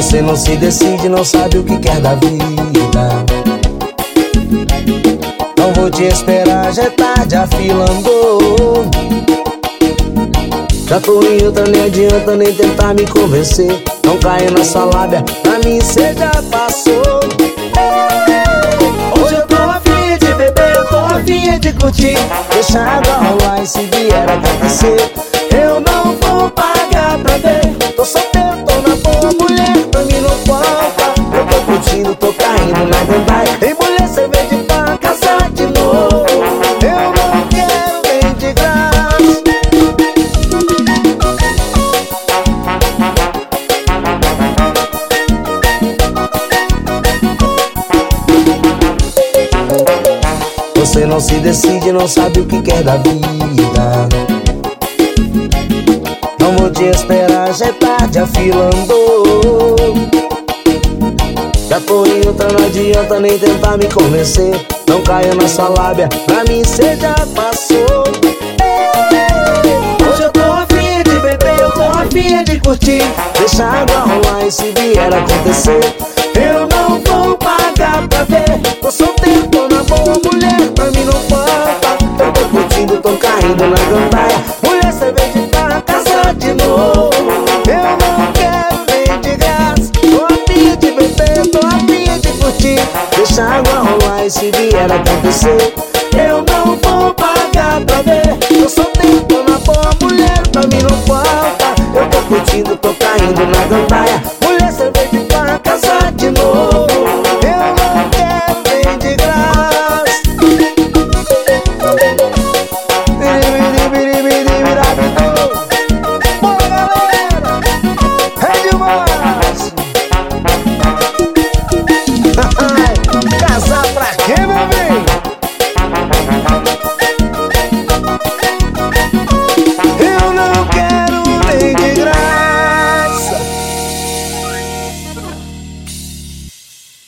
Você não se decide, não sabe o que quer da vida. Não vou te esperar, já é tarde, a fila andou. Já tô em outra, nem adianta nem tentar me convencer. Não caia na sua lábia, pra mim cê já passou. Hoje eu tô afim de beber, eu tô afim de curtir. Deixa a água rolar e se vier acontecer, eu não vou pagar pra ver. Tô solteiro, tô na boa, mulher, pra mim não falta. Eu tô curtindo, tô caindo na gandaia. Ei mulher, cê vem de pra casar de novo. Eu não quero bem de graça. Você não se decide, não sabe o que quer da vida. Não vou te esperar, já é tarde, a fila andou. Já tô em outra, não adianta nem tentar me convencer. Não caia na sua lábia, pra mim cê já passou. Hoje eu tô afim de beber, eu tô afim de curtir. Deixa a água rolar e se vier acontecer, eu não vou pagar pra ver. Tô solteiro, tô na boa, mulher, pra mim não falta. Eu tô curtindo, tô caindo na gandaia. Mulher, cê vem de pra casa de novo. Eu não quero nem de graça. Tô afim de beber, tô afim de curtir. Deixa a água rolar e se vier acontecer, eu não vou pagar pra ver. Tô solteiro, tô na boa, mulher, pra mim não falta. Eu tô curtindo, tô caindo na gandaia. Mulher, cê vem de pra casa de novo. Eu não quero nem de graça. Bora galera, é demais. Casar pra quê, meu bem?